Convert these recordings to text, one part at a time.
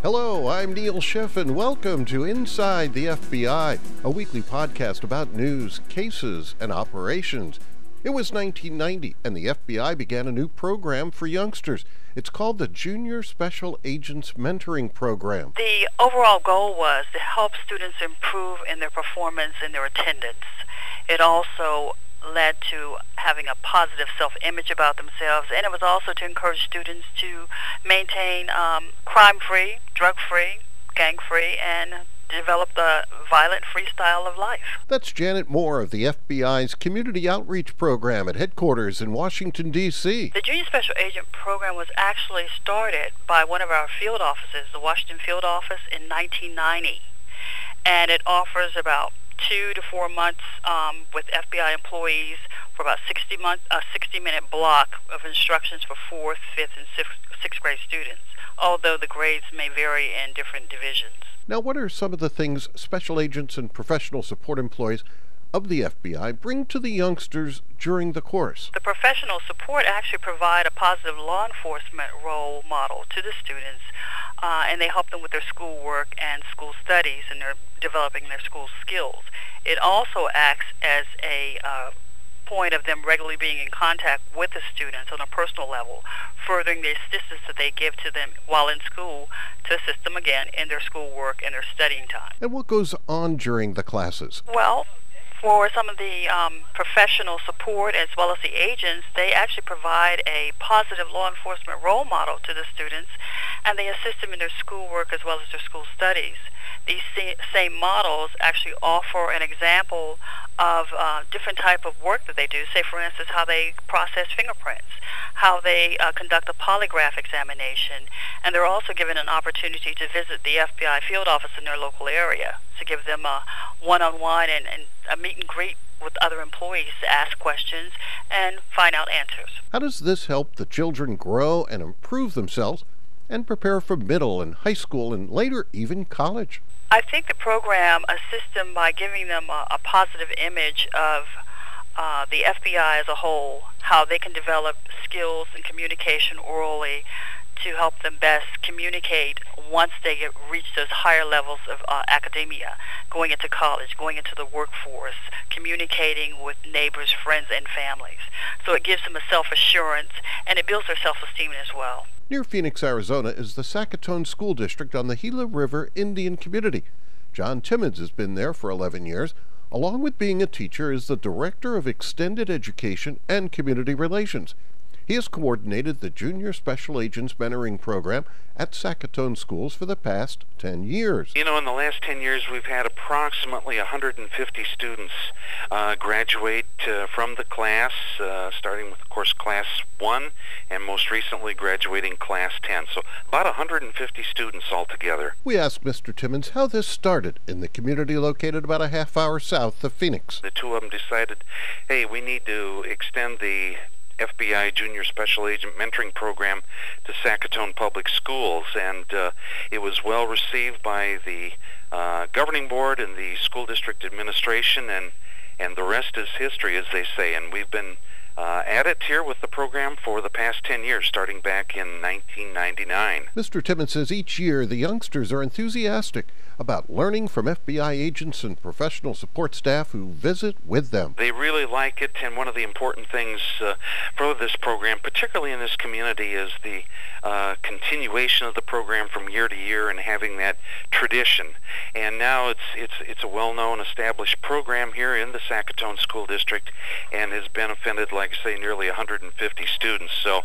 Hello, I'm Neil Schiff, and welcome to Inside the FBI, a weekly podcast about news, cases, and operations. It was 1990, and the FBI began a new program for youngsters. It's called the Junior Special Agents Mentoring Program. The overall goal was to help students improve in their performance and their attendance. It also led to having a positive self-image about themselves, and it was also to encourage students to maintain crime-free, drug-free, gang-free, and develop the violent-free style of life. That's Janet Moore of the FBI's Community Outreach Program at headquarters in Washington, D.C. The Junior Special Agent Program was actually started by one of our field offices, the Washington Field Office, in 1990, and it offers about 2 to 4 months with FBI employees for about 60-minute block of instructions for 4th, 5th, and 6th grade students, although the grades may vary in different divisions. Now, what are some of the things special agents and professional support employees of the FBI bring to the youngsters during the course? The professional support actually provide a positive law enforcement role model to the students, and they help them with their schoolwork and school studies, and they're developing their school skills. It also acts as a point of them regularly being in contact with the students on a personal level, furthering the assistance that they give to them while in school to assist them again in their schoolwork and their studying time. And what goes on during the classes? Well, for some of the professional support as well as the agents, they actually provide a positive law enforcement role model to the students, and they assist them in their schoolwork as well as their school studies. These same models actually offer an example of different type of work that they do. Say, for instance, how they process fingerprints, how they conduct a polygraph examination, and they're also given an opportunity to visit the FBI field office in their local area to give them a one-on-one and a meet and greet with other employees to ask questions and find out answers. How does this help the children grow and improve themselves and prepare for middle and high school and later even college? I think the program assists them by giving them a positive image of the FBI as a whole, how they can develop skills and communication orally to help them best communicate once they reach those higher levels of academia, going into college, going into the workforce, communicating with neighbors, friends, and families. So it gives them a self-assurance, and it builds their self-esteem as well. Near Phoenix, Arizona is the Sackatoon School District on the Gila River Indian Community. John Timmons has been there for 11 years. Along with being a teacher, is the Director of Extended Education and Community Relations. He has coordinated the Junior Special Agents Mentoring Program at Sackatoon schools for the past 10 years. You know, in the last 10 years, we've had approximately 150 students graduate from the class, starting with, of course, Class 1, and most recently graduating Class 10. So about 150 students altogether. We asked Mr. Timmons how this started in the community located about a half hour south of Phoenix. The two of them decided, hey, we need to extend the FBI Junior Special Agent Mentoring Program to Sackatoon Public Schools, and it was well received by the governing board and the school district administration, and the rest is history, as they say. And we've been at it here with the program for the past 10 years, starting back in 1999. Mr. Timmons says each year the youngsters are enthusiastic about learning from FBI agents and professional support staff who visit with them. They really like it, and one of the important things for this program, particularly in this community, is the continuation of the program from year to year and having that tradition. And now it's a well-known, established program here in the Sackatoon School District, and has benefited, like I say, nearly 150 students. So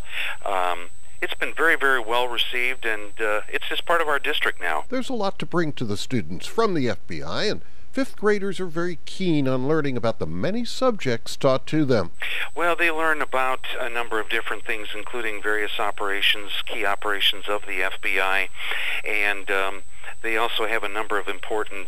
it's been very, very well received, and it's just part of our district now. There's a lot to bring to the students from the FBI, and fifth graders are very keen on learning about the many subjects taught to them. Well, they learn about a number of different things, including various operations, key operations of the FBI, and they also have a number of important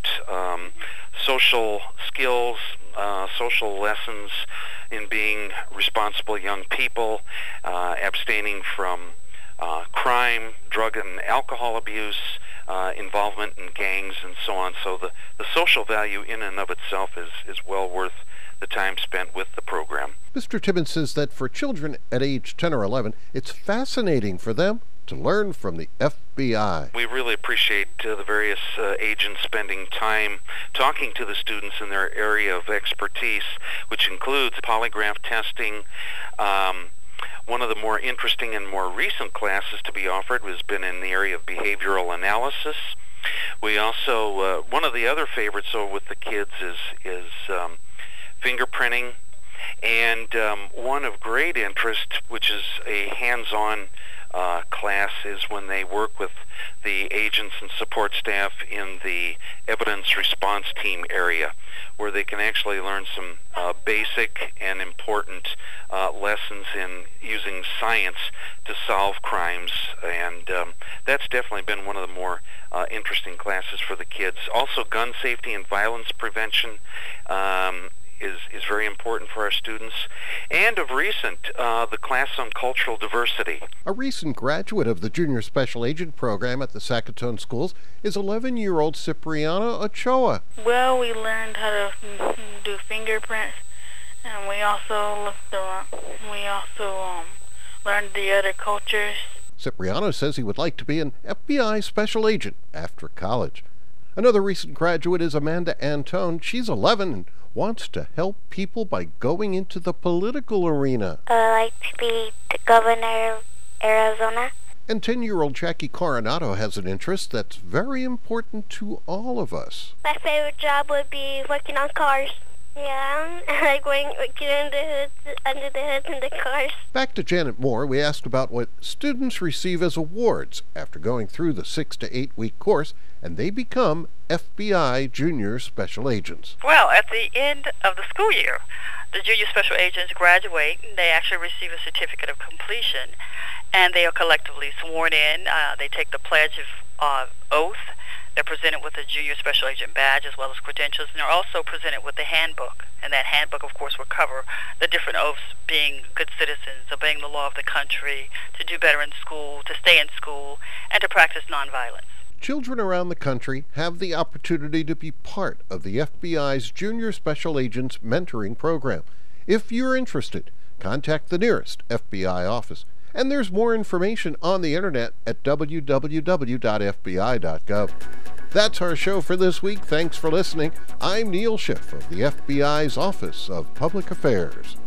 social skills, social lessons in being responsible young people, abstaining from crime, drug and alcohol abuse, involvement in gangs, and so on. So the social value in and of itself is well worth the time spent with the program. Mr. Timmons says that for children at age 10 or 11, it's fascinating for them to learn from the FBI. We really appreciate the various agents spending time talking to the students in their area of expertise, which includes polygraph testing. One of the more interesting and more recent classes to be offered has been in the area of behavioral analysis. We also, one of the other favorites with the kids is fingerprinting, and one of great interest, which is a hands-on class, is when they work with the agents and support staff in the evidence response team area, where they can actually learn some basic and important lessons in using science to solve crimes, and that's definitely been one of the more interesting classes for the kids. Also, gun safety and violence prevention is very important for our students. And of recent, the class on cultural diversity. A recent graduate of the Junior Special Agent program at the Sackatoon Schools is 11-year-old Cipriana Ochoa. Well, we learned how to do fingerprints, and we also learned the other cultures. Cipriano says he would like to be an FBI special agent after college. Another recent graduate is Amanda Antone. She's 11 and wants to help people by going into the political arena. I like to be the governor of Arizona. And 10-year-old Jackie Coronado has an interest that's very important to all of us. My favorite job would be working on cars. Yeah, I like getting under the hoods in the cars. Back to Janet Moore, we asked about what students receive as awards after going through the 6 to 8 week course, and they become FBI Junior Special Agents. Well, at the end of the school year, the Junior Special Agents graduate, and they actually receive a certificate of completion, and they are collectively sworn in. They take the pledge of oath. They're presented with a Junior Special Agent badge as well as credentials, and they're also presented with the handbook. And that handbook, of course, will cover the different oaths: being good citizens, obeying the law of the country, to do better in school, to stay in school, and to practice nonviolence. Children around the country have the opportunity to be part of the FBI's Junior Special Agents Mentoring Program. If you're interested, contact the nearest FBI office. And there's more information on the internet at www.fbi.gov. That's our show for this week. Thanks for listening. I'm Neil Schiff of the FBI's Office of Public Affairs.